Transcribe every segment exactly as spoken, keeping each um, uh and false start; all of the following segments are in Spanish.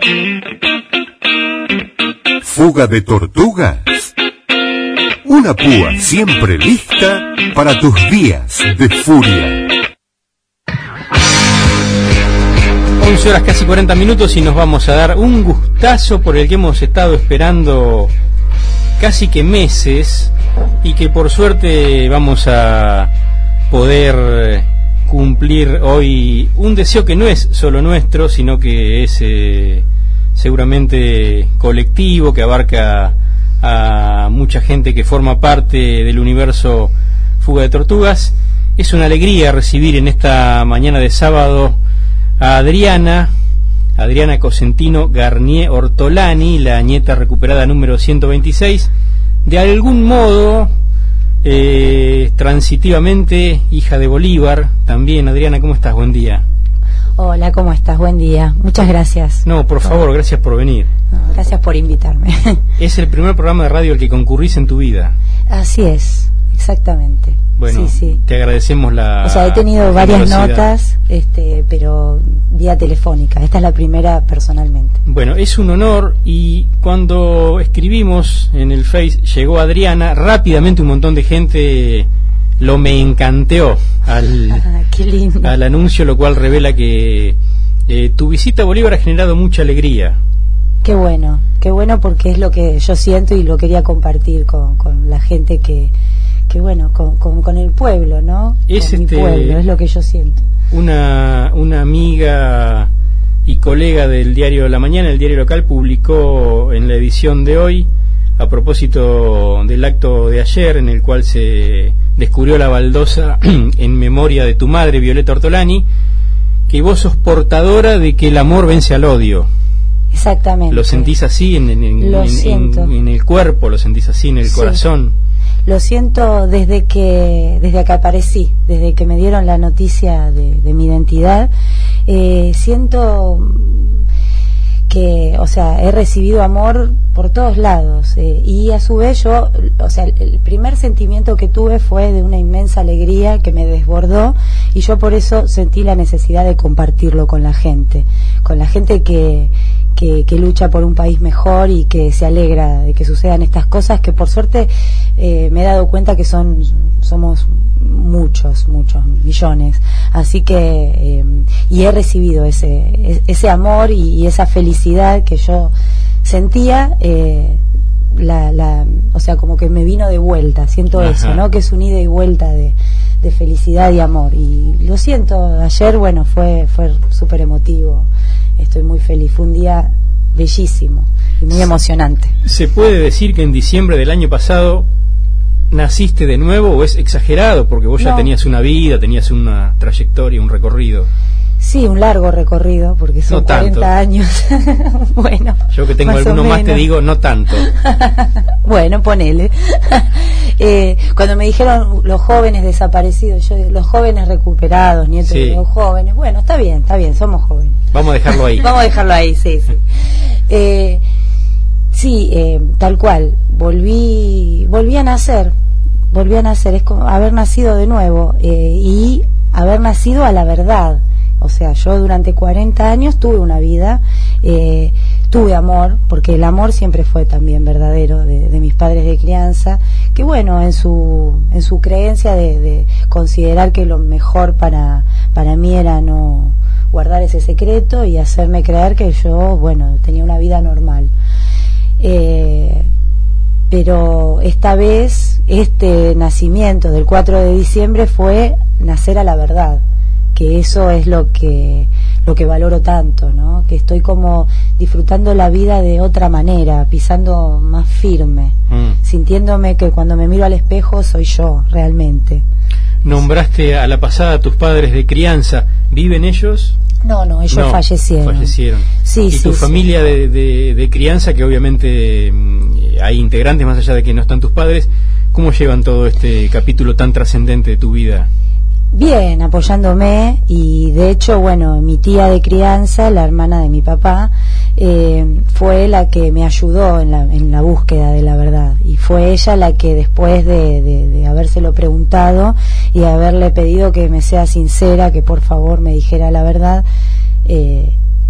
Fuga de tortugas. Una púa siempre lista para tus días de furia. once horas casi cuarenta minutos y nos vamos a dar un gustazo por el que hemos estado esperando casi que meses y que por suerte vamos a poder cumplir hoy un deseo que no es solo nuestro, sino que es eh, seguramente colectivo, que abarca a mucha gente que forma parte del universo Fuga de Tortugas. Es una alegría recibir en esta mañana de sábado a Adriana, Adriana Cosentino Garnier Ortolani, la nieta recuperada número ciento veintiséis, de algún modo, eh, transitivamente, hija de Bolívar. También, Adriana, ¿cómo estás? Buen día. Hola, ¿cómo estás? Buen día. Muchas gracias. No, por favor, gracias por venir. No, gracias por invitarme. Es el primer programa de radio al que concurrís en tu vida. Así es, exactamente. Bueno, sí, sí. Te agradecemos la... O sea, he tenido varias notas, este, pero vía telefónica. Esta es la primera personalmente. Bueno, es un honor, y cuando escribimos en el Face llegó Adriana, rápidamente un montón de gente lo me encanteó al, ah, qué lindo. al anuncio, lo cual revela que eh, tu visita a Bolívar ha generado mucha alegría. Qué bueno, qué bueno, porque es lo que yo siento y lo quería compartir con, con la gente que... que bueno, con, con, con el pueblo, ¿no? Es con este, mi pueblo, es lo que yo siento. Una, una amiga y colega del diario La Mañana, el diario local, publicó en la edición de hoy, a propósito del acto de ayer, en el cual se descubrió la baldosa en memoria de tu madre, Violeta Ortolani, que vos sos portadora de que el amor vence al odio. Exactamente. ¿Lo sentís así en, en, en, lo en, siento. en, en el cuerpo? ¿Lo sentís así en el Sí. corazón? Lo siento desde que desde que aparecí, desde que me dieron la noticia de, de mi identidad. Eh, siento que, o sea, he recibido amor por todos lados, eh, y a su vez yo, o sea, el primer sentimiento que tuve fue de una inmensa alegría que me desbordó, y yo por eso sentí la necesidad de compartirlo con la gente, con la gente que Que, que lucha por un país mejor y que se alegra de que sucedan estas cosas, que por suerte eh, me he dado cuenta que son somos muchos, muchos millones, así que eh, y he recibido ese ese amor y, y esa felicidad que yo sentía, eh, la, la, o sea, como que me vino de vuelta, siento Ajá. eso, ¿no? Que es un ida y vuelta de, de felicidad y amor, y lo siento. Ayer, bueno, fue fue súper emotivo. Estoy muy feliz, fue un día bellísimo y muy emocionante. ¿Se puede decir que en diciembre del año pasado naciste de nuevo, o es exagerado porque vos no. ya tenías una vida, tenías una trayectoria, un recorrido? Sí, un largo recorrido, porque son no cuarenta tanto. años. Bueno, yo que tengo más alguno más te digo, no tanto. Bueno, ponele. eh, cuando me dijeron los jóvenes desaparecidos, yo digo, los jóvenes recuperados, nietos sí. de los jóvenes, bueno, está bien, está bien, somos jóvenes. Vamos a dejarlo ahí. Vamos a dejarlo ahí, sí, sí. Eh, sí, eh, tal cual, volví, volví a nacer, volví a nacer, es como haber nacido de nuevo, eh, y haber nacido a la verdad. O sea, yo durante cuarenta años tuve una vida, eh, tuve amor, porque el amor siempre fue también verdadero de, de mis padres de crianza, que bueno, en su en su creencia de, de considerar que lo mejor para para mí era no guardar ese secreto y hacerme creer que yo, bueno, tenía una vida normal. Eh, pero esta vez, este nacimiento del cuatro de diciembre fue nacer a la verdad, que eso es lo que lo que valoro tanto, ¿no? Que estoy como disfrutando la vida de otra manera, pisando más firme, mm. sintiéndome que cuando me miro al espejo soy yo, realmente. Nombraste a la pasada a tus padres de crianza, ¿viven ellos? No, no, ellos no, fallecieron. Fallecieron. Sí, y sí, tu sí. familia de, de, de crianza, que obviamente mmm, hay integrantes más allá de que no están tus padres, ¿cómo llevan todo este capítulo tan trascendente de tu vida? Bien, apoyándome, y de hecho, bueno, mi tía de crianza, la hermana de mi papá, eh, fue la que me ayudó en la, en la búsqueda de la verdad, y fue ella la que después de, de, de habérselo preguntado y haberle pedido que me sea sincera, que por favor me dijera la verdad, eh,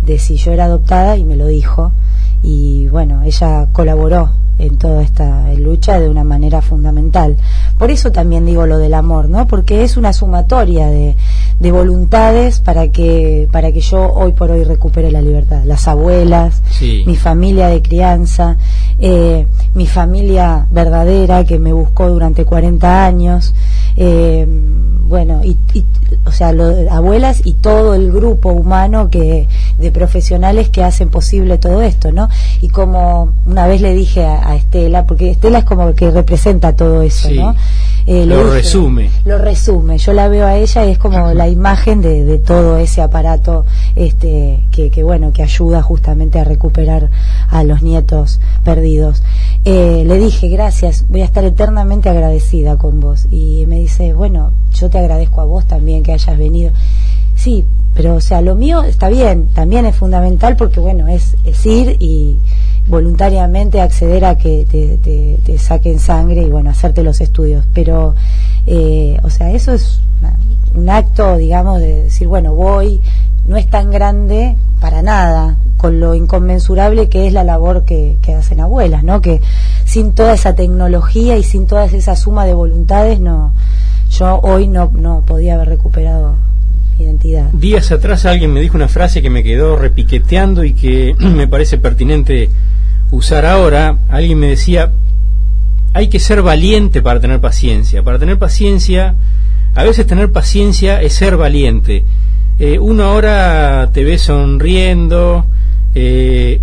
de si yo era adoptada, y me lo dijo, y bueno, ella colaboró en toda esta lucha de una manera fundamental. Por eso también digo lo del amor, ¿no? Porque es una sumatoria de, de voluntades para que para que yo hoy por hoy recupere la libertad. Las abuelas, sí. Mi familia de crianza, eh, mi familia verdadera que me buscó durante cuarenta años, eh, bueno, y, y o sea, lo, abuelas y todo el grupo humano que de profesionales que hacen posible todo esto, ¿no? Y como una vez le dije a, a Estela, porque Estela es como que representa todo eso, sí. ¿no? Eh, lo dije, resume. Lo resume. Yo la veo a ella y es como la imagen de, de todo ese aparato este que, que, bueno, que ayuda justamente a recuperar a los nietos perdidos. Eh, le dije, gracias, voy a estar eternamente agradecida con vos. Y me dice, bueno, yo te agradezco a vos también que hayas venido. Sí, pero o sea, lo mío está bien, también es fundamental porque, bueno, es, es ir y voluntariamente acceder a que te, te, te saquen sangre y, bueno, hacerte los estudios. Pero, eh, o sea, eso es una, un acto, digamos, de decir, bueno, voy, no es tan grande para nada, con lo inconmensurable que es la labor que, que hacen abuelas, ¿no? Que sin toda esa tecnología y sin toda esa suma de voluntades, no, yo hoy no, no podía haber recuperado identidad. Días atrás alguien me dijo una frase que me quedó repiqueteando y que me parece pertinente usar ahora. Alguien me decía, hay que ser valiente para tener paciencia. Para tener paciencia, a veces tener paciencia es ser valiente. Eh, uno ahora te ve sonriendo, eh,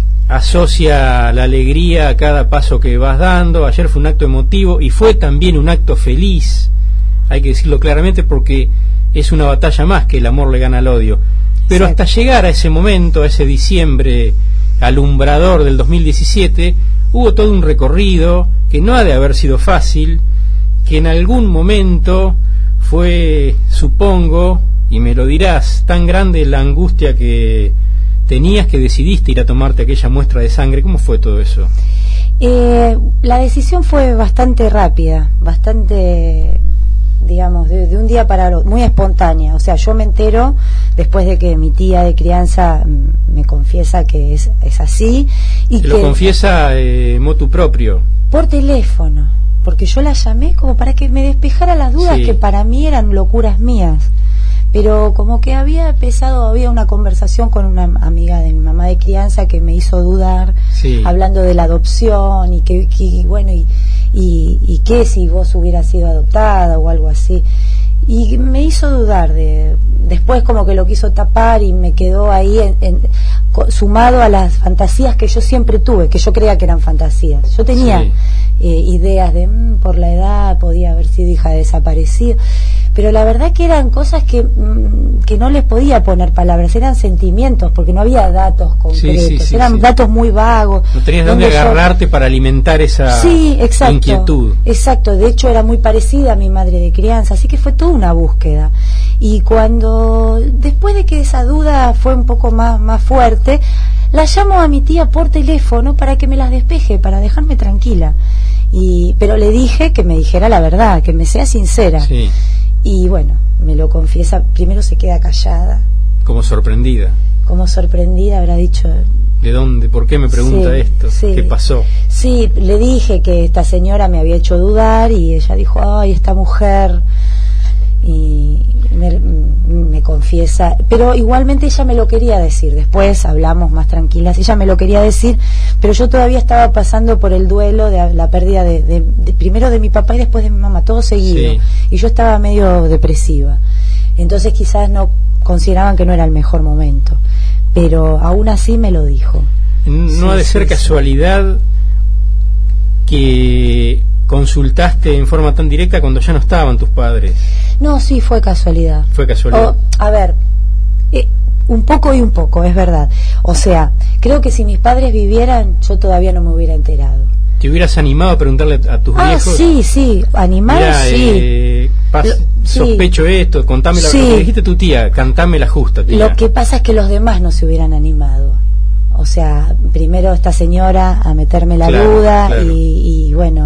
asocia la alegría a cada paso que vas dando. Ayer fue un acto emotivo y fue también un acto feliz, hay que decirlo claramente, porque es una batalla más que el amor le gana al odio. Pero hasta llegar a ese momento, a ese diciembre alumbrador del dos mil diecisiete, hubo todo un recorrido que no ha de haber sido fácil, que en algún momento fue, supongo, y me lo dirás, tan grande la angustia que tenías que decidiste ir a tomarte aquella muestra de sangre. ¿Cómo fue todo eso? Eh, la decisión fue bastante rápida, bastante, digamos, de, de un día para otro, muy espontánea. O sea, yo me entero después de que mi tía de crianza me confiesa que es, es así. Y ¿Te que lo confiesa eh, motu propio? Por teléfono, porque yo la llamé como para que me despejara las dudas, sí, que para mí eran locuras mías. Pero como que había empezado, había una conversación con una amiga de mi mamá de crianza que me hizo dudar, sí, hablando de la adopción y que, que bueno, y, y, y que si vos hubieras sido adoptada o algo así. Y me hizo dudar, de después como que lo quiso tapar y me quedó ahí en, en, sumado a las fantasías que yo siempre tuve, que yo creía que eran fantasías. Yo tenía sí. eh, ideas de mmm, por la edad podía haber sido hija de desaparecido, pero la verdad que eran cosas que, mmm, que no les podía poner palabras, eran sentimientos, porque no había datos concretos, sí, sí, sí, eran sí. datos muy vagos. No tenías dónde agarrarte yo... para alimentar esa sí, exacto, inquietud. Exacto, de hecho era muy parecida a mi madre de crianza, así que fue toda una búsqueda. Y cuando, después de que esa duda fue un poco más, más fuerte, la llamo a mi tía por teléfono para que me las despeje, para dejarme tranquila. Y, pero le dije que me dijera la verdad, que me sea sincera. Sí. Y bueno, me lo confiesa, primero se queda callada. Como sorprendida. Como sorprendida, habrá dicho... ¿De dónde? ¿Por qué me pregunta sí, esto? Sí. ¿Qué pasó? Sí, le dije que esta señora me había hecho dudar y ella dijo, ay, esta mujer... Y me, me confiesa, pero igualmente ella me lo quería decir, después hablamos más tranquilas, ella me lo quería decir, pero yo todavía estaba pasando por el duelo de la pérdida de, de, de primero de mi papá y después de mi mamá, todo seguido, sí. Y yo estaba medio depresiva, entonces quizás no consideraban que no era el mejor momento, pero aún así me lo dijo. No sí, ha de ser sí, casualidad sí. que consultaste en forma tan directa cuando ya no estaban tus padres. No, sí, fue casualidad. Fue casualidad. O, a ver, eh, un poco y un poco, es verdad. O sea, creo que si mis padres vivieran, yo todavía no me hubiera enterado. ¿Te hubieras animado a preguntarle a tus ah, viejos? Ah, sí, sí, animado, Mirá, sí. Eh, pas, Lo, sospecho sí. esto, contame la, sí. Lo que dijiste tu tía, cantame la justa, tía. Lo que pasa es que los demás no se hubieran animado. O sea, primero esta señora a meterme la claro, duda claro. Y, y bueno,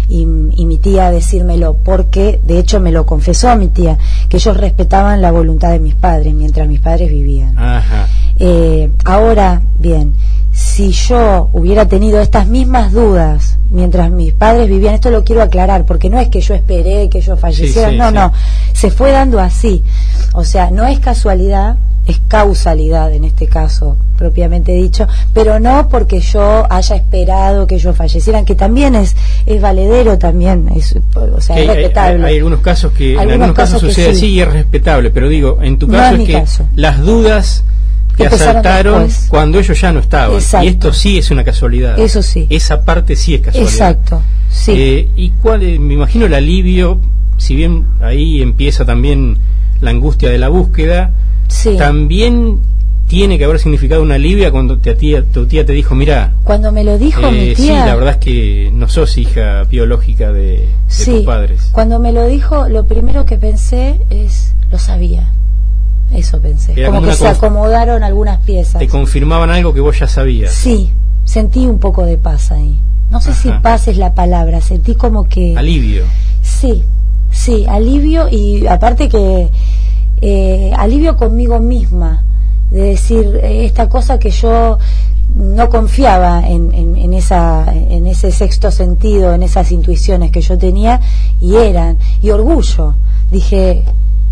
y, y mi tía decírmelo, porque de hecho me lo confesó mi tía, que ellos respetaban la voluntad de mis padres mientras mis padres vivían. Ajá. Eh, ahora, bien, si yo hubiera tenido estas mismas dudas mientras mis padres vivían, esto lo quiero aclarar, porque no es que yo esperé que ellos fallecieran, sí, sí, no, sí. no, se fue dando así, o sea, no es casualidad, es causalidad en este caso, propiamente dicho, pero no porque yo haya esperado que ellos fallecieran, que también es es valedero, también es, o sea, hay, es respetable. Hay, hay algunos casos que algunos en algunos casos, casos sucede así sí. y es respetable, pero digo, en tu no caso es es que caso. Las dudas te asaltaron después, cuando ellos ya no estaban. Exacto. Y esto sí es una casualidad. Eso sí. Esa parte sí es casualidad. Exacto. Sí. Eh, y cuál, eh, me imagino el alivio, si bien ahí empieza también la angustia de la búsqueda, sí. también tiene que haber significado una alivio cuando te, tía, tu tía te dijo, mira, cuando me lo dijo eh, mi tía, sí, la verdad es que no sos hija biológica de, de sí. tus padres. Cuando me lo dijo, lo primero que pensé es, lo sabía. Eso pensé. Era como, como que se acomodaron algunas piezas. Te confirmaban algo que vos ya sabías. Sí, sentí un poco de paz ahí. No sé Ajá. si paz es la palabra, sentí como que... Alivio. Sí, sí, alivio, y aparte que eh, alivio conmigo misma, de decir eh, esta cosa que yo no confiaba en, en, en, esa, en ese sexto sentido, en esas intuiciones que yo tenía, y eran, y orgullo. Dije,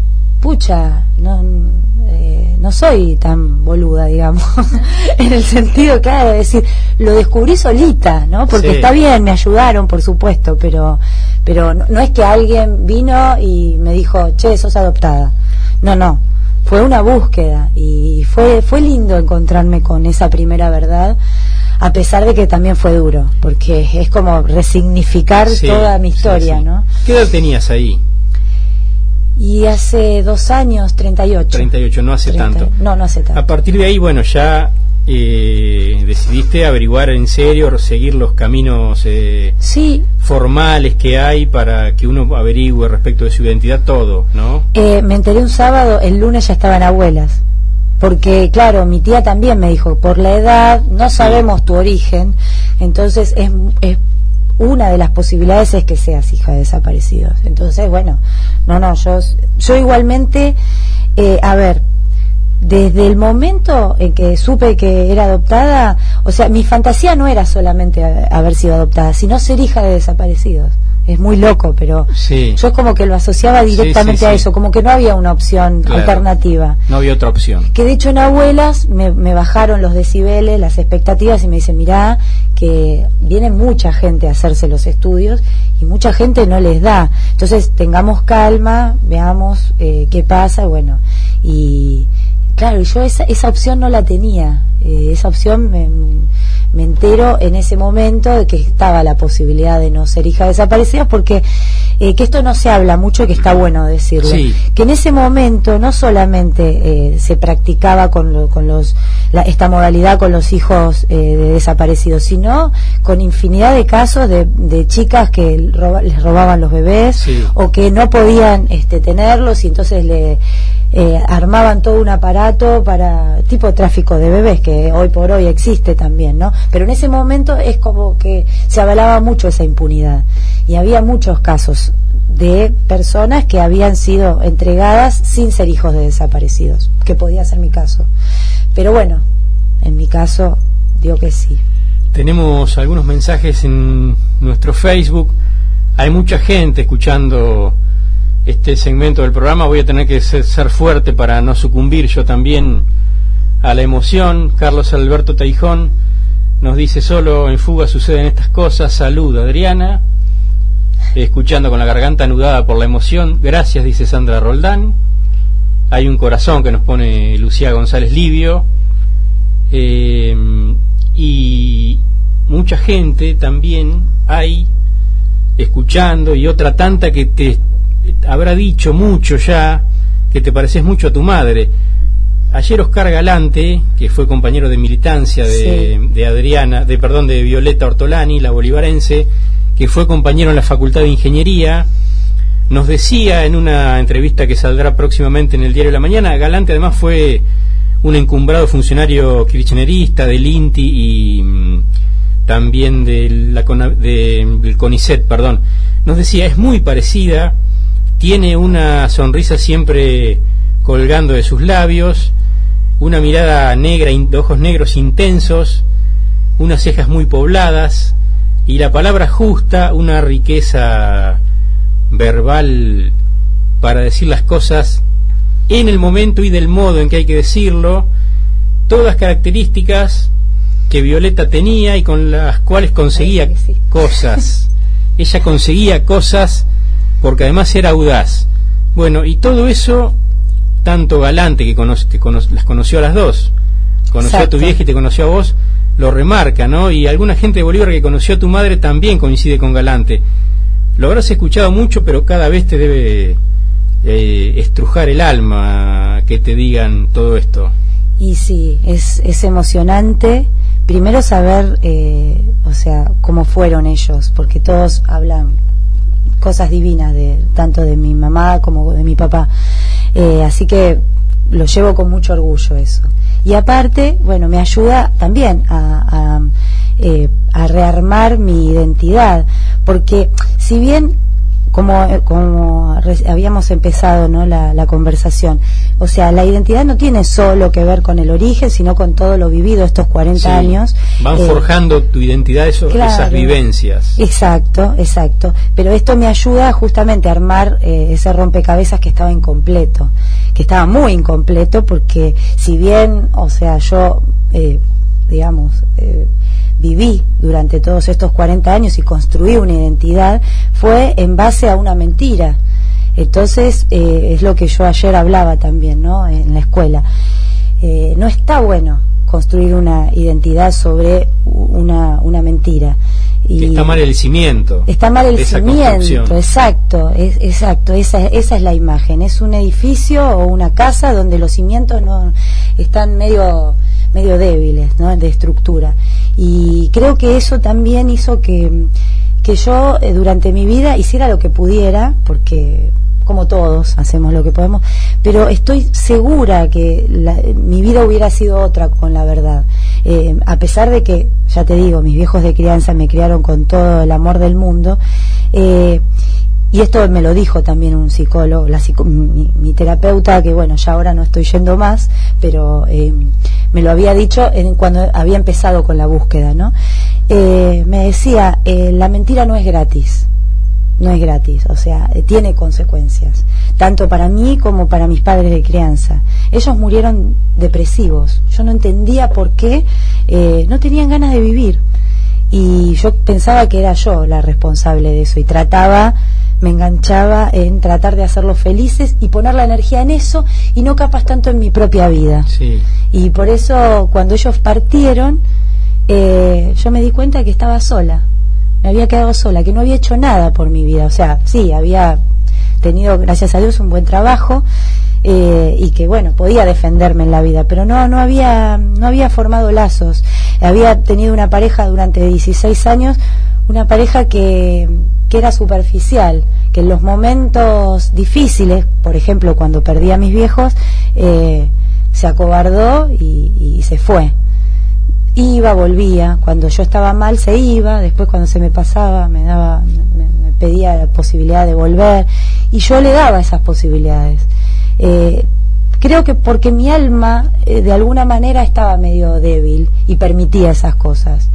pucha, no, eh, no soy tan boluda, digamos, en el sentido, claro, de decir, lo descubrí solita, ¿no? Porque sí. está bien, me ayudaron, por supuesto, pero pero no, no es que alguien vino y me dijo, che, sos adoptada. No, no, fue una búsqueda, y fue fue lindo encontrarme con esa primera verdad, a pesar de que también fue duro, porque es como resignificar sí, toda mi historia, sí, sí. ¿no? ¿Qué edad tenías ahí? Y hace dos años, treinta y ocho. treinta y ocho, no hace treinta, tanto. No, no hace tanto. A partir de ahí, bueno, ya eh, decidiste averiguar en serio, seguir los caminos eh, sí. formales que hay para que uno averigüe respecto de su identidad, todo, ¿no? Eh, me enteré un sábado, el lunes ya estaban abuelas. Porque, claro, mi tía también me dijo, por la edad, no sabemos sí. tu origen, entonces es... es una de las posibilidades es que seas hija de desaparecidos. Entonces, bueno, no, no, yo, yo igualmente, eh, a ver, desde el momento en que supe que era adoptada, o sea, mi fantasía no era solamente haber sido adoptada, sino ser hija de desaparecidos. Es muy loco, pero sí. yo como que lo asociaba directamente sí, sí, a eso, sí. como que no había una opción claro. alternativa. No había otra opción. Que de hecho en abuelas me, me bajaron los decibeles, las expectativas, y me dicen, mirá, que viene mucha gente a hacerse los estudios y mucha gente no les da. Entonces tengamos calma, veamos eh, qué pasa, bueno, y claro, yo esa, esa opción no la tenía, eh, esa opción me, me entero en ese momento de que estaba la posibilidad de no ser hija de desaparecidos, porque eh, que esto no se habla mucho, que está bueno decirlo, sí. que en ese momento no solamente eh, se practicaba con, lo, con los la, esta modalidad con los hijos eh, de desaparecidos, sino con infinidad de casos de, de chicas que roba, les robaban los bebés sí. o que no podían este, tenerlos, y entonces le Eh, armaban todo un aparato para tipo tráfico de bebés, que hoy por hoy existe también, ¿no? Pero en ese momento es como que se avalaba mucho esa impunidad, y había muchos casos de personas que habían sido entregadas sin ser hijos de desaparecidos, que podía ser mi caso, pero bueno, en mi caso digo que sí. Tenemos algunos mensajes en nuestro Facebook, hay mucha gente escuchando este segmento del programa. Voy a tener que ser, ser fuerte para no sucumbir yo también a la emoción. Carlos Alberto Taijón nos dice, solo en Fuga suceden estas cosas. Salud, Adriana, escuchando con la garganta anudada por la emoción. Gracias, dice Sandra Roldán. Hay un corazón que nos pone Lucía González Livio, eh, y mucha gente también hay escuchando, y otra tanta que te habrá dicho mucho ya que te pareces mucho a tu madre. Ayer Oscar Galante, que fue compañero de militancia de, sí. de Adriana, de perdón, de Violeta Ortolani, la bolivarense, que fue compañero en la Facultad de Ingeniería, nos decía en una entrevista que saldrá próximamente en el Diario de la Mañana, Galante además fue un encumbrado funcionario kirchnerista del INTI y también de la, de, del CONICET, perdón, nos decía, es muy parecida, tiene una sonrisa siempre colgando de sus labios, una mirada negra, de ojos negros intensos, unas cejas muy pobladas, y la palabra justa, una riqueza verbal para decir las cosas en el momento y del modo en que hay que decirlo, todas características que Violeta tenía y con las cuales conseguía cosas. Ella conseguía cosas porque además era audaz. Bueno, y todo eso, tanto Galante, que, conoce, que cono, las conoció a las dos, conoció Exacto. a tu vieja y te conoció a vos, lo remarca, ¿no? Y alguna gente de Bolívar que conoció a tu madre también coincide con Galante. Lo habrás escuchado mucho, pero cada vez te debe eh, estrujar el alma que te digan todo esto. Y sí, es, es emocionante. Primero saber, eh, o sea, cómo fueron ellos, porque todos hablan cosas divinas, de tanto de mi mamá como de mi papá. Eh, así que lo llevo con mucho orgullo eso. Y aparte, bueno, me ayuda también a, a, eh, a rearmar mi identidad, porque si bien, como, como habíamos empezado, ¿no?, la, la conversación, o sea, la identidad no tiene solo que ver con el origen, sino con todo lo vivido estos cuarenta sí, años. Van eh, forjando tu identidad eso, claro, esas vivencias. Exacto, exacto. Pero esto me ayuda justamente a armar eh, ese rompecabezas que estaba incompleto, que estaba muy incompleto, porque si bien, o sea, yo, eh, digamos, eh, viví durante todos estos cuarenta años y construí una identidad, fue en base a una mentira. Entonces, eh, es lo que yo ayer hablaba también, ¿no?, en la escuela. Eh, no está bueno construir una identidad sobre una, una mentira. Y está mal el cimiento. Está mal el cimiento, exacto, es, exacto, esa, esa es la imagen. Es un edificio o una casa donde los cimientos no están medio, medio débiles, ¿no?, de estructura. Y creo que eso también hizo que, que yo eh, durante mi vida hiciera lo que pudiera, porque como todos hacemos lo que podemos, pero estoy segura que la, mi vida hubiera sido otra con la verdad. Eh, a pesar de que, ya te digo, mis viejos de crianza me criaron con todo el amor del mundo, eh, y esto me lo dijo también un psicólogo, la psico, mi, mi terapeuta, que bueno, ya ahora no estoy yendo más, pero eh, me lo había dicho en, cuando había empezado con la búsqueda, ¿no? Eh, me decía, eh, la mentira no es gratis, no es gratis, o sea, eh, tiene consecuencias, tanto para mí como para mis padres de crianza. Ellos murieron depresivos, yo no entendía por qué, eh, no tenían ganas de vivir, y yo pensaba que era yo la responsable de eso, y trataba, me enganchaba en tratar de hacerlos felices y poner la energía en eso y no capaz tanto en mi propia vida. Sí. Y por eso cuando ellos partieron, eh, yo me di cuenta que estaba sola, me había quedado sola, que no había hecho nada por mi vida. O sea, sí, había tenido, gracias a Dios, un buen trabajo, eh, y que bueno, podía defenderme en la vida, pero no, no había, no había formado lazos. Había tenido una pareja durante dieciséis años, una pareja que, que era superficial, que en los momentos difíciles, por ejemplo cuando perdí a mis viejos, eh, se acobardó y, y se fue. Iba, volvía, cuando yo estaba mal se iba, después cuando se me pasaba me daba, me, me pedía la posibilidad de volver, y yo le daba esas posibilidades. Eh, creo que porque mi alma eh, de alguna manera estaba medio débil y permitía esas cosas.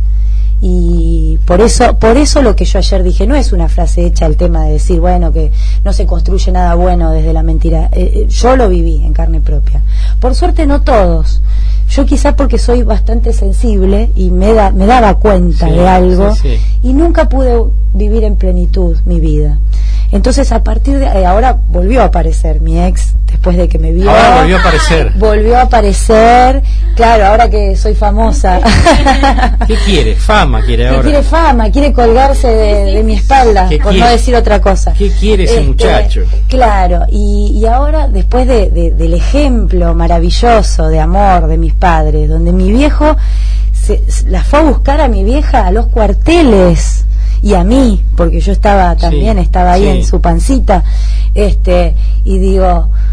Y por eso, por eso lo que yo ayer dije no es una frase hecha, el tema de decir, bueno, que no se construye nada bueno desde la mentira. Eh, eh, yo lo viví en carne propia. Por suerte no todos. Yo quizás porque soy bastante sensible y me, da, me daba cuenta sí, de algo, sí, sí. Y nunca pude vivir en plenitud mi vida. Entonces a partir de eh, ahora volvió a aparecer mi ex, después de que me vio. Ahora volvió a aparecer. Volvió a aparecer, claro, ahora que soy famosa. ¿Qué quiere? Fama quiere ahora. Quiere fama, quiere colgarse de, de mi espalda, por quiere? No decir otra cosa. ¿Qué quiere ese este, muchacho? Claro, y, y ahora después de, de, del ejemplo maravilloso de amor de mis padres, donde mi viejo se, la fue a buscar a mi vieja a los cuarteles, y a mí, porque yo estaba también, sí, estaba ahí sí. en su pancita, este, y digo,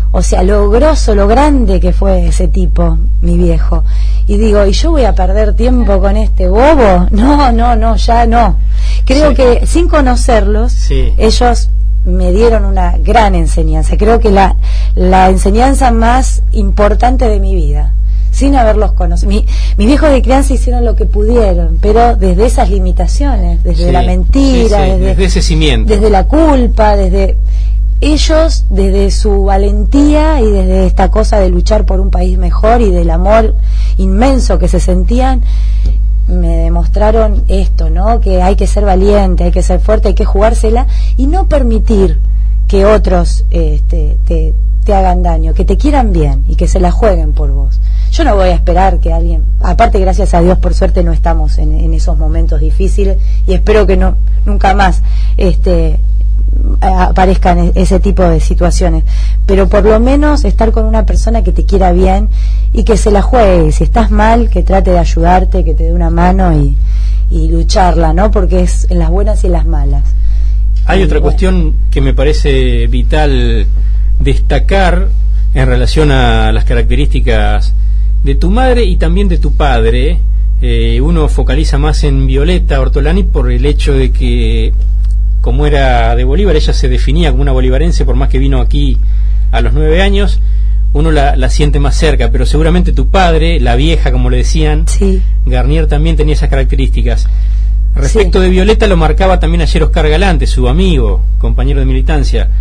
o sea, lo grosso, lo grande que fue ese tipo, mi viejo. Y digo, ¿y yo voy a perder tiempo con este bobo? No, no, no, ya no. Creo sí. que sin conocerlos, sí. ellos me dieron una gran enseñanza. Creo que la, la enseñanza más importante de mi vida, sin haberlos conocido. Mi, mis viejos de crianza hicieron lo que pudieron, pero desde esas limitaciones, desde sí, la mentira, sí, sí, desde, desde ese cimiento, desde la culpa, desde ellos, desde su valentía y desde esta cosa de luchar por un país mejor y del amor inmenso que se sentían, me demostraron esto, ¿no? Que hay que ser valiente, hay que ser fuerte, hay que jugársela y no permitir que otros este, te, te hagan daño, que te quieran bien y que se la jueguen por vos. Yo no voy a esperar que alguien, aparte gracias a Dios por suerte no estamos en, en esos momentos difíciles y espero que no nunca más este aparezcan ese tipo de situaciones, pero por lo menos estar con una persona que te quiera bien y que se la juegue, si estás mal, que trate de ayudarte, que te dé una mano y, y lucharla, ¿no? Porque es en las buenas y en las malas. Hay y, otra bueno. cuestión que me parece vital destacar en relación a las características de tu madre y también de tu padre. Eh, uno focaliza más en Violeta Ortolani por el hecho de que, como era de Bolívar, ella se definía como una bolivarense, por más que vino aquí a los nueve años, uno la, la siente más cerca, pero seguramente tu padre, la vieja, como le decían, sí. Garnier también tenía esas características. Respecto sí. de Violeta, lo marcaba también ayer Oscar Galante, su amigo, compañero de militancia.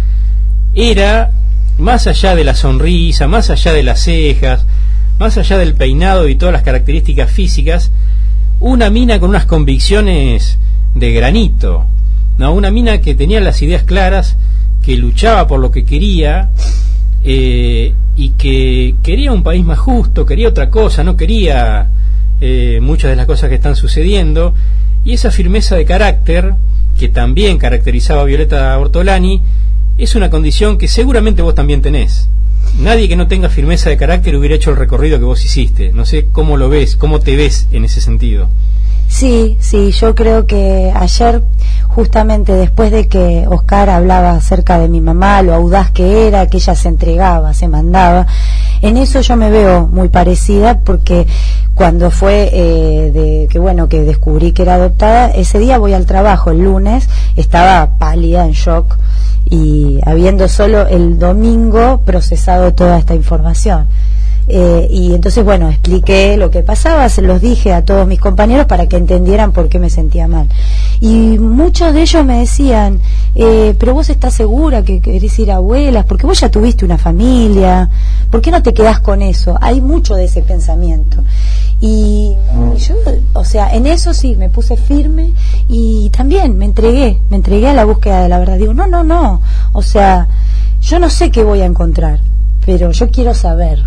Era, más allá de la sonrisa, más allá de las cejas, más allá del peinado y todas las características físicas, una mina con unas convicciones de granito. No, una mina que tenía las ideas claras, que luchaba por lo que quería eh, y que quería un país más justo, quería otra cosa, no quería eh, muchas de las cosas que están sucediendo, y esa firmeza de carácter que también caracterizaba a Violeta Ortolani es una condición que seguramente vos también tenés. Nadie que no tenga firmeza de carácter hubiera hecho el recorrido que vos hiciste. No sé cómo lo ves, cómo te ves en ese sentido. Sí, sí, yo creo que ayer, justamente después de que Oscar hablaba acerca de mi mamá, lo audaz que era, que ella se entregaba, se mandaba, en eso yo me veo muy parecida, porque cuando fue eh, de que bueno que descubrí que era adoptada, ese día voy al trabajo, el lunes, estaba pálida, en shock, y habiendo solo el domingo procesado toda esta información. Eh, y entonces, bueno, expliqué lo que pasaba, se los dije a todos mis compañeros para que entendieran por qué me sentía mal. Y muchos de ellos me decían, eh, pero vos estás segura que querés ir a abuelas, porque vos ya tuviste una familia, ¿por qué no te quedás con eso? Hay mucho de ese pensamiento. Y, y yo, o sea, en eso sí, me puse firme y también me entregué, me entregué a la búsqueda de la verdad. Digo, no, no, no, o sea, yo no sé qué voy a encontrar, pero yo quiero saber.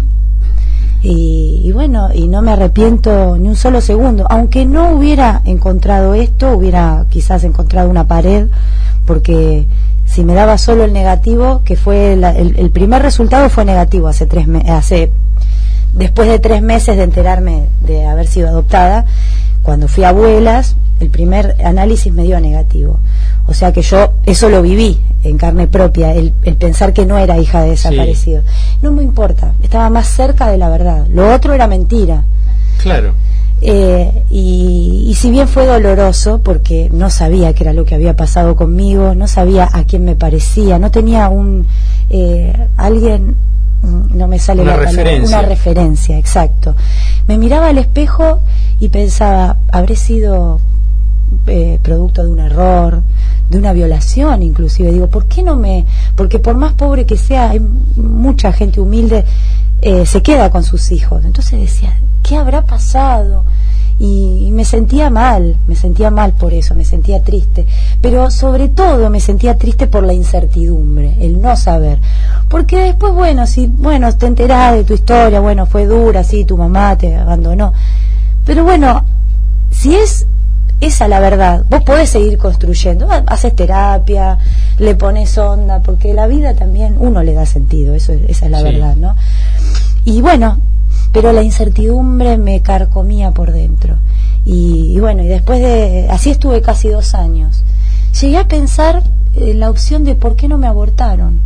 Y, y bueno, y no me arrepiento ni un solo segundo, aunque no hubiera encontrado esto, hubiera quizás encontrado una pared, porque si me daba solo el negativo, que fue la, el, el primer resultado fue negativo hace tres me, hace después de tres meses de enterarme de haber sido adoptada, cuando fui a abuelas, el primer análisis me dio negativo. O sea que yo eso lo viví en carne propia, el, el pensar que no era hija de desaparecido. Sí. No me importa, estaba más cerca de la verdad. Lo otro era mentira. Claro. Eh, y, y si bien fue doloroso, porque no sabía qué era lo que había pasado conmigo, no sabía a quién me parecía, no tenía un eh, alguien, no me sale una la referencia. palabra, una referencia, exacto. Me miraba al espejo y pensaba, habré sido eh, producto de un error, de una violación inclusive. Digo, ¿por qué no me...? Porque por más pobre que sea, hay mucha gente humilde, eh, se queda con sus hijos. Entonces decía, ¿qué habrá pasado? Y, y me sentía mal, me sentía mal por eso, me sentía triste. Pero sobre todo me sentía triste por la incertidumbre, el no saber. Porque después, bueno, si bueno te enterás de tu historia, bueno, fue dura, sí, tu mamá te abandonó. Pero bueno, si es esa la verdad, vos podés seguir construyendo, haces terapia, le pones onda, porque la vida también uno le da sentido, eso esa es la sí. verdad, ¿no? Y bueno, pero la incertidumbre me carcomía por dentro. Y, y bueno, y después de, así estuve casi dos años, llegué a pensar en la opción de por qué no me abortaron,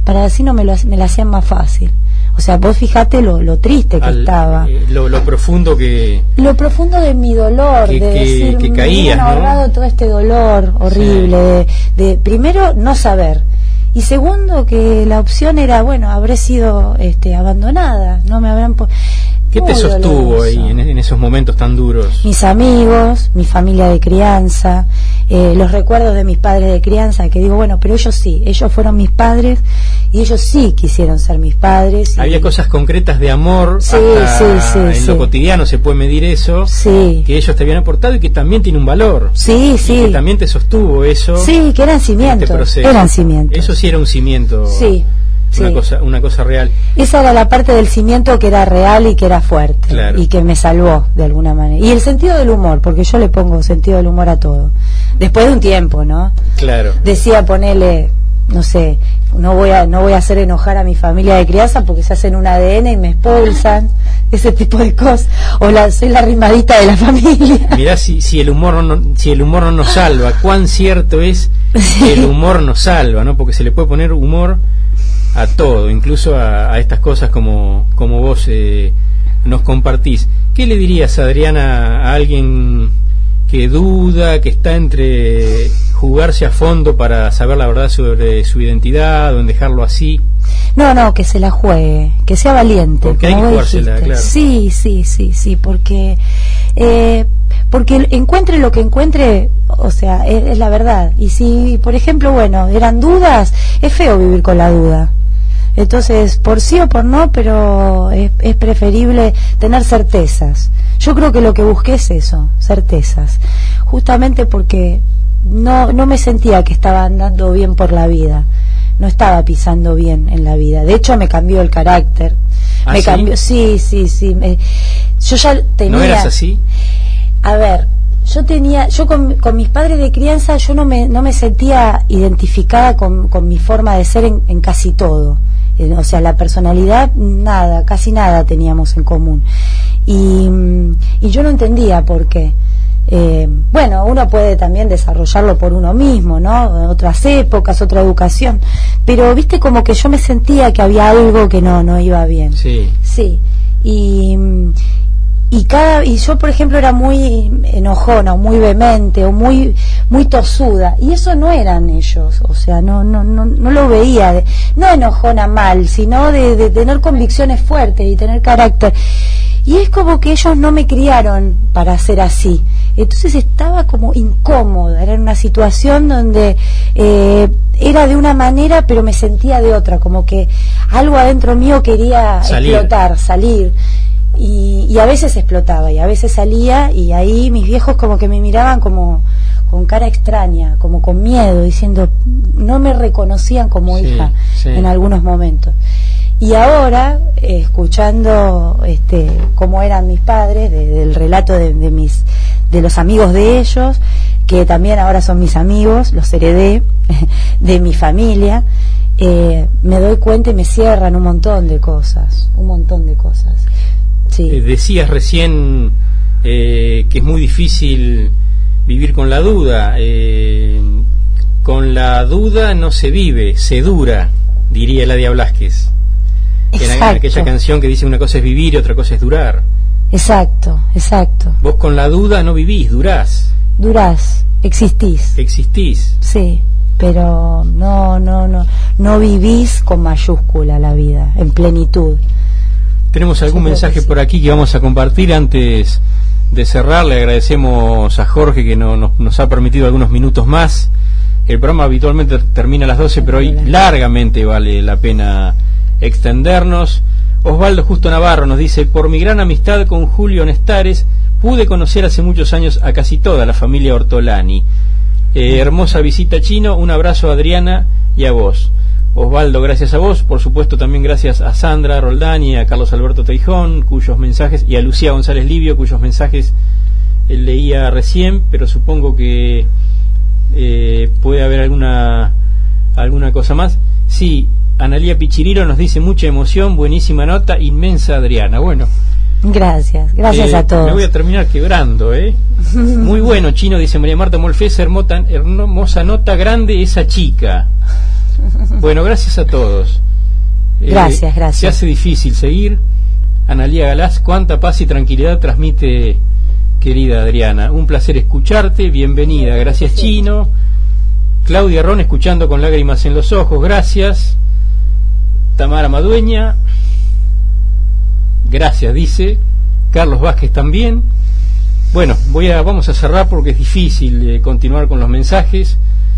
para así no me lo me la hacían más fácil. O sea, vos fijate lo, lo triste que Al, estaba. Eh, lo, lo profundo que... Lo profundo de mi dolor, que, de que, decir, que me caías, habían ahorrado, ¿no? Todo este dolor horrible, sí. de, de, primero, no saber. Y segundo, que la opción era, bueno, habré sido este, abandonada, no me habrán... Po- ¿Qué te sostuvo ahí en, en esos momentos tan duros? Mis amigos, mi familia de crianza, eh, los recuerdos de mis padres de crianza, que digo, bueno, pero ellos sí, ellos fueron mis padres y ellos sí quisieron ser mis padres. Había y... cosas concretas de amor, sí, hasta sí, sí, en sí. lo cotidiano se puede medir eso, sí. que ellos te habían aportado y que también tiene un valor. Sí, sí. Y que también te sostuvo eso. Sí, que eran cimientos, este eran cimientos. Eso sí era un cimiento. Sí. Una, sí. cosa, una cosa real. Esa era la parte del cimiento que era real y que era fuerte, claro. y que me salvó de alguna manera. Y el sentido del humor, porque yo le pongo sentido del humor a todo. Después de un tiempo, ¿no? Claro. Decía, ponele, no sé, no voy a no voy a hacer enojar a mi familia de crianza porque se hacen un A D N y me expulsan, ese tipo de cosas. O la, soy la rimadita de la familia. Mirá si, si el humor no, si el humor no nos salva, cuán cierto es sí. que el humor nos salva, ¿no? Porque se le puede poner humor a todo, incluso a, a estas cosas como, como vos eh, nos compartís. ¿Qué le dirías, Adriana, a alguien que duda, que está entre jugarse a fondo para saber la verdad sobre su identidad o en dejarlo así? No, no, que se la juegue, que sea valiente. Porque hay que jugársela, claro. Sí, sí, sí, sí, porque eh, porque encuentre lo que encuentre, o sea, es, es la verdad. Y si, por ejemplo, bueno, eran dudas, es feo vivir con la duda. Entonces, por sí o por no, pero es, es preferible tener certezas. Yo creo que lo que busqué es eso, certezas. Justamente porque no, no me sentía que estaba andando bien por la vida. No estaba pisando bien en la vida. De hecho, me cambió el carácter. ¿Ah, me sí? cambió, sí, sí, sí. Me, yo ya tenía... ¿No eras así? A ver, yo tenía, yo con, con mis padres de crianza, yo no me, no me sentía identificada con, con mi forma de ser en, en casi todo. Eh, o sea, la personalidad, nada, casi nada teníamos en común. Y, y yo no entendía por qué. Eh, bueno, uno puede también desarrollarlo por uno mismo, ¿no? Otras épocas, otra educación, pero viste como que yo me sentía que había algo que no no iba bien. Sí. Sí. Y y cada y yo por ejemplo era muy enojona o muy vehemente o muy muy tosuda y eso no eran ellos, o sea, no no no no lo veía de, no enojona mal, sino de, de tener convicciones fuertes y tener carácter. Y es como que ellos no me criaron para ser así. Entonces estaba como incómoda, era una situación donde eh, era de una manera pero me sentía de otra, como que algo adentro mío quería salir. explotar, salir. Y, y a veces explotaba y a veces salía y ahí mis viejos como que me miraban como con cara extraña, como con miedo, diciendo, no me reconocían como sí, hija sí. en algunos momentos. Y ahora, eh, escuchando este, cómo eran mis padres, de, del relato de, de mis de los amigos de ellos, que también ahora son mis amigos, los heredé de mi familia, eh, me doy cuenta y me cierran un montón de cosas, un montón de cosas. Sí. Eh, decías recién eh, que es muy difícil vivir con la duda. Eh, con la duda no se vive, se dura, diría Eladia Blasquez. En aquella canción que dice una cosa es vivir y otra cosa es durar. Exacto, exacto. Vos con la duda no vivís, durás. Durás, existís. Existís. Sí, pero no, no, no, no vivís con mayúscula la vida, en plenitud. Tenemos algún mensaje sí. por aquí que vamos a compartir antes de cerrar. Le agradecemos a Jorge que no, no, nos ha permitido algunos minutos más. El programa habitualmente termina a las doce, pero hoy largamente vale la pena extendernos. Osvaldo Justo Navarro nos dice: por mi gran amistad con Julio Nestares pude conocer hace muchos años a casi toda la familia Ortolani. Eh, hermosa visita, Chino, un abrazo a Adriana y a vos. Osvaldo, gracias a vos, por supuesto también gracias a Sandra Roldán y a Carlos Alberto Teijón, cuyos mensajes, y a Lucía González Livio, cuyos mensajes eh, leía recién, pero supongo que eh, puede haber alguna alguna cosa más. Sí, Analía Pichirilo nos dice: mucha emoción, buenísima nota, inmensa Adriana. Bueno, gracias, gracias eh, a todos. Me voy a terminar quebrando, ¿eh? Muy bueno, Chino, dice María Marta Molfesa, hermosa, hermosa nota, grande esa chica. Bueno, gracias a todos. Gracias, eh, gracias. Se hace difícil seguir. Analía Galás, cuánta paz y tranquilidad transmite, querida Adriana. Un placer escucharte, bienvenida. Gracias, Chino. Claudia Ron, escuchando con lágrimas en los ojos, gracias. Tamara Madueña, gracias, dice. Carlos Vázquez también. Bueno, voy a, vamos a cerrar porque es difícil eh, continuar con los mensajes.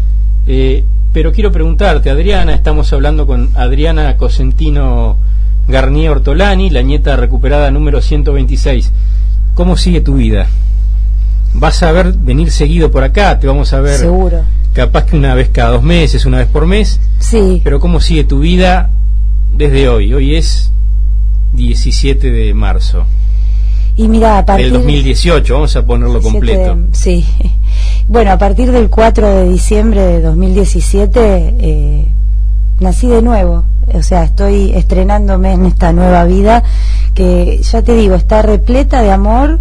Eh, pero quiero preguntarte, Adriana, estamos hablando con Adriana Cosentino Garnier Ortolani, la nieta recuperada número ciento veintiséis. ¿Cómo sigue tu vida? ¿Vas a ver venir seguido por acá? Te vamos a ver. Seguro. Capaz que una vez cada dos meses, una vez por mes. Sí. Pero ¿cómo sigue tu vida desde hoy? Hoy es diecisiete de marzo. Y mira, a partir del dos mil dieciocho, vamos a ponerlo completo. De, sí. Bueno, a partir del cuatro de diciembre de dos mil diecisiete eh, nací de nuevo. O sea, estoy estrenándome en esta nueva vida que, ya te digo, está repleta de amor.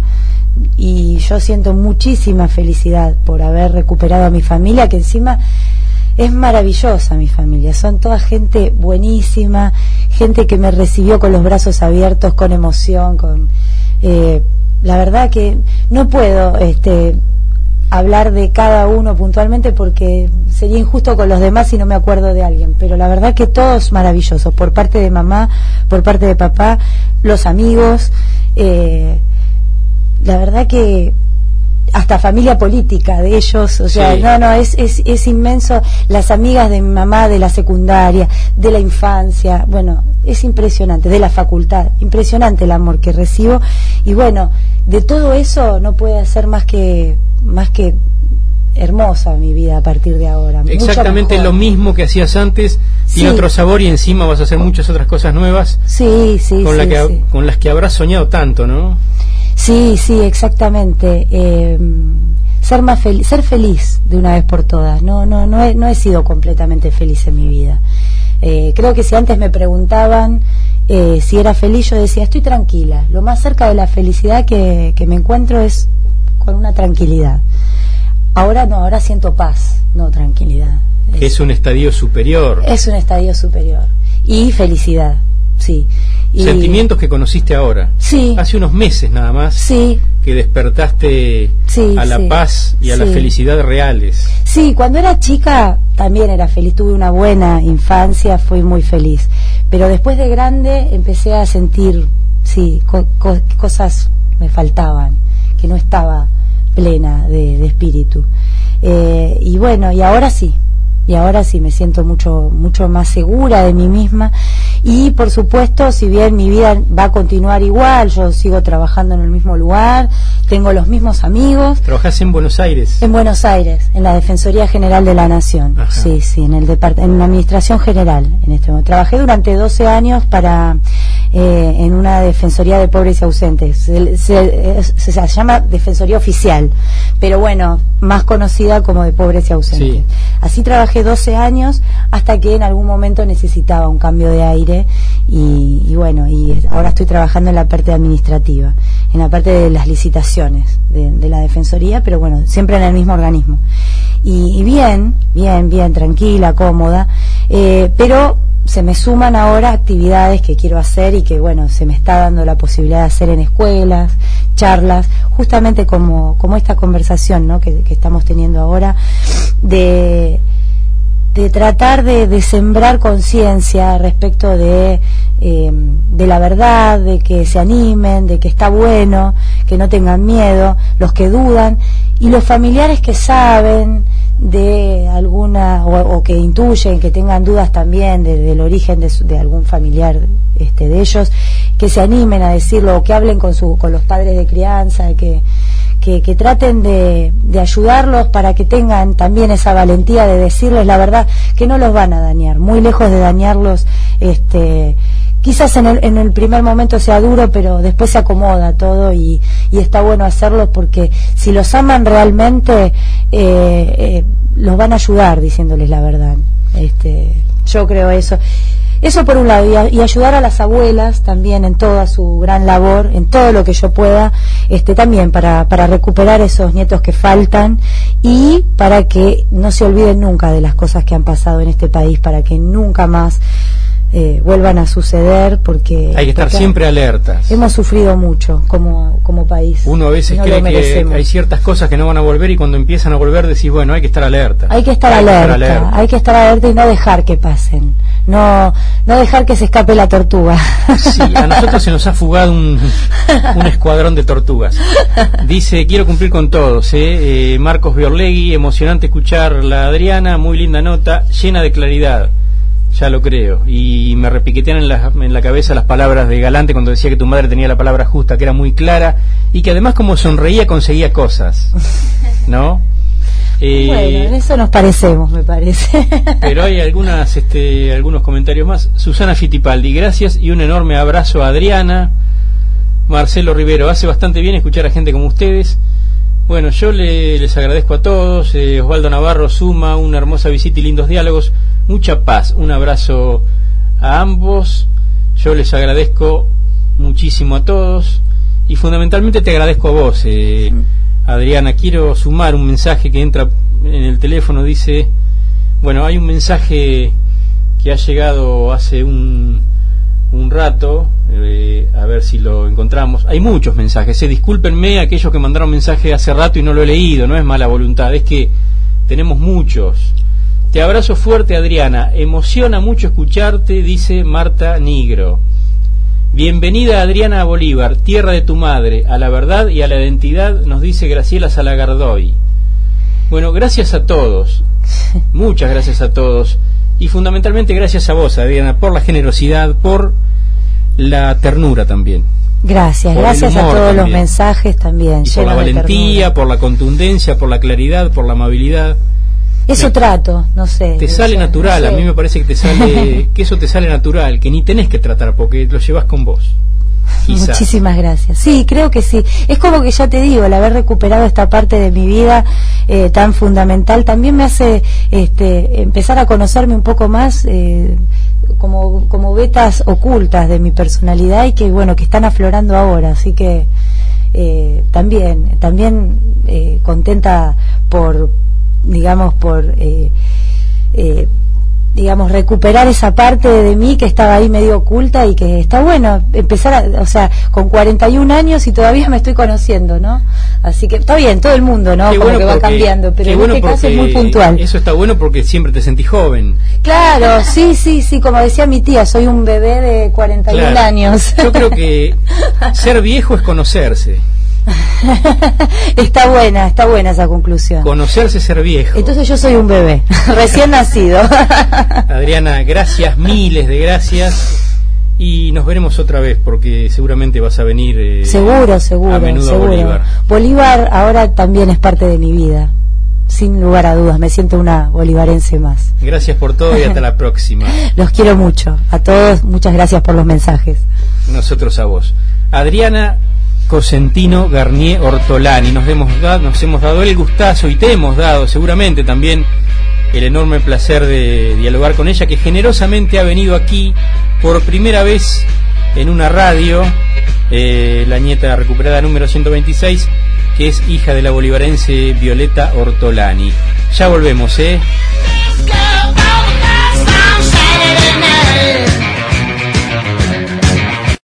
Y yo siento muchísima felicidad por haber recuperado a mi familia, que encima es maravillosa mi familia, son toda gente buenísima, gente que me recibió con los brazos abiertos, con emoción, con eh, la verdad que no puedo este hablar de cada uno puntualmente porque sería injusto con los demás si no me acuerdo de alguien, pero la verdad que todos maravillosos, por parte de mamá, por parte de papá, los amigos, eh, la verdad que hasta familia política de ellos, o sea, sí. no, no, es, es, es inmenso, las amigas de mi mamá de la secundaria, de la infancia, bueno, es impresionante, de la facultad, impresionante el amor que recibo, y bueno, de todo eso no puede ser más que, más que hermosa mi vida a partir de ahora. Exactamente lo mismo que hacías antes, tiene sí. otro sabor y encima vas a hacer muchas otras cosas nuevas, sí, sí, con, sí, la que, sí. con las que habrás soñado tanto, ¿no? Sí, sí, exactamente. Eh, ser más fel- ser feliz de una vez por todas. No, no, no he, no he sido completamente feliz en mi vida. Eh, creo que si antes me preguntaban eh, si era feliz, yo decía estoy tranquila. Lo más cerca de la felicidad que, que me encuentro es con una tranquilidad. Ahora no, ahora siento paz, no tranquilidad. Es, es un estadio superior. Es un estadio superior y felicidad. Sí. Y sentimientos que conociste ahora. Sí. Hace unos meses nada más. Sí. Que despertaste sí, a la sí. paz y a sí. la felicidad reales. Sí, cuando era chica también era feliz. Tuve una buena infancia, fui muy feliz. Pero después de grande empecé a sentir, sí, co- co- cosas me faltaban, que no estaba plena de, de espíritu. Eh, y bueno, y ahora sí. Y ahora sí me siento mucho mucho más segura de mí misma y por supuesto, si bien mi vida va a continuar igual, yo sigo trabajando en el mismo lugar, tengo los mismos amigos. ¿Trabajás en Buenos Aires? En Buenos Aires, en la Defensoría General de la Nación. Ajá. Sí, sí, en el depart- en la Administración General en este momento. Trabajé durante doce años para eh, en una Defensoría de Pobres y Ausentes. Se, se, se, se llama Defensoría Oficial, pero bueno, más conocida como de Pobres y Ausentes. Sí. Así trabajé doce años hasta que en algún momento necesitaba un cambio de aire y, y bueno, y ahora estoy trabajando en la parte administrativa, en la parte de las licitaciones de, de la Defensoría, pero bueno, siempre en el mismo organismo. Y, y bien, bien, bien, tranquila, cómoda, eh, pero se me suman ahora actividades que quiero hacer y que bueno, se me está dando la posibilidad de hacer en escuelas, charlas, justamente como, como esta conversación, ¿no? que, que estamos teniendo ahora, de de tratar de, de sembrar conciencia respecto de eh, de la verdad, de que se animen, de que está bueno, que no tengan miedo, los que dudan, y los familiares que saben de alguna, o, o que intuyen, que tengan dudas también de, del origen de, su, de algún familiar este, de ellos, que se animen a decirlo, o que hablen con, su, con los padres de crianza, que Que, que traten de, de ayudarlos para que tengan también esa valentía de decirles la verdad, que no los van a dañar, muy lejos de dañarlos, este, quizás en el, en el primer momento sea duro, pero después se acomoda todo y, y está bueno hacerlo porque si los aman realmente, eh, eh, los van a ayudar diciéndoles la verdad. Este, yo creo eso. eso por un lado, y, a, y ayudar a las abuelas también en toda su gran labor, en todo lo que yo pueda, este también para, para recuperar esos nietos que faltan y para que no se olviden nunca de las cosas que han pasado en este país, para que nunca más Eh, vuelvan a suceder, porque hay que estar siempre alertas. Hemos sufrido mucho como, como país. Uno a veces no cree que hay ciertas cosas que no van a volver y cuando empiezan a volver decís, bueno, hay que estar alerta. Hay que estar, hay alerta, que estar alerta, hay que estar alerta y no dejar que pasen. No no dejar que se escape la tortuga. Sí, a nosotros se nos ha fugado un, un escuadrón de tortugas. Dice, quiero cumplir con todos, ¿eh? Eh, Marcos Biorlegui, emocionante escuchar la Adriana, muy linda nota, llena de claridad. Ya lo creo. Y me repiquetean en la, en la cabeza las palabras de Galante cuando decía que tu madre tenía la palabra justa, que era muy clara y que además como sonreía conseguía cosas, ¿no? Eh, bueno, en eso nos parecemos, me parece. Pero hay algunas, este, algunos comentarios más. Susana Fittipaldi, gracias y un enorme abrazo a Adriana. Marcelo Rivero, hace bastante bien escuchar a gente como ustedes. Bueno, yo le, les agradezco a todos. eh, Osvaldo Navarro suma una hermosa visita y lindos diálogos, mucha paz, un abrazo a ambos. Yo les agradezco muchísimo a todos y fundamentalmente te agradezco a vos, eh, Adriana. Quiero sumar un mensaje que entra en el teléfono, dice, bueno, hay un mensaje que ha llegado hace un un rato, eh, a ver si lo encontramos. Hay muchos mensajes, eh, discúlpenme aquellos que mandaron mensaje hace rato y no lo he leído, no es mala voluntad, es que tenemos muchos. Te abrazo fuerte, Adriana, emociona mucho escucharte, dice Marta Nigro. Bienvenida, Adriana, a Bolívar, tierra de tu madre, a la verdad y a la identidad, nos dice Graciela Salagardoy. Bueno, gracias a todos, muchas gracias a todos. Y fundamentalmente gracias a vos, Adriana, por la generosidad, por la ternura también. Gracias, gracias a todos también. Los mensajes también. Y por la valentía, por la contundencia, por la claridad, por la amabilidad. Eso me, trato, no sé. Te sale sea, natural, no sé. A mí me parece que te sale, que eso te sale natural, que ni tenés que tratar porque lo llevas con vos. Quizás. Muchísimas gracias. Sí, creo que sí. Es como que ya te digo, el haber recuperado esta parte de mi vida eh, tan fundamental también me hace este, empezar a conocerme un poco más eh, como, como vetas ocultas de mi personalidad y que bueno, que están aflorando ahora. Así que eh, también, también eh, contenta por, digamos, por eh, eh, digamos, recuperar esa parte de mí que estaba ahí medio oculta y que está bueno empezar a, o sea, con cuarenta y un años y todavía me estoy conociendo, ¿no? Así que está bien, todo el mundo, ¿no? Qué Como bueno que va porque, cambiando, pero en bueno este caso es muy puntual. Eso está bueno porque siempre te sentís joven. Claro, sí, sí, sí, como decía mi tía, soy un bebé de cuarenta y un claro. años. Yo creo que ser viejo es conocerse. Está buena, está buena esa conclusión. Conocerse, ser viejo. Entonces yo soy un bebé, recién nacido. Adriana, gracias, miles de gracias. Y nos veremos otra vez porque seguramente vas a venir eh, seguro, seguro, a menudo seguro. a Bolívar. Bolívar ahora también es parte de mi vida, sin lugar a dudas, me siento una bolivarense más. Gracias por todo y hasta la próxima. Los quiero mucho, a todos, muchas gracias por los mensajes. Nosotros a vos. Adriana Cosentino Garnier Ortolani, nos hemos dado, nos hemos dado el gustazo y te hemos dado seguramente también el enorme placer de dialogar con ella, que generosamente ha venido aquí por primera vez en una radio, eh, la nieta recuperada número ciento veintiséis, que es hija de la bolivarense Violeta Ortolani. Ya volvemos, ¿eh?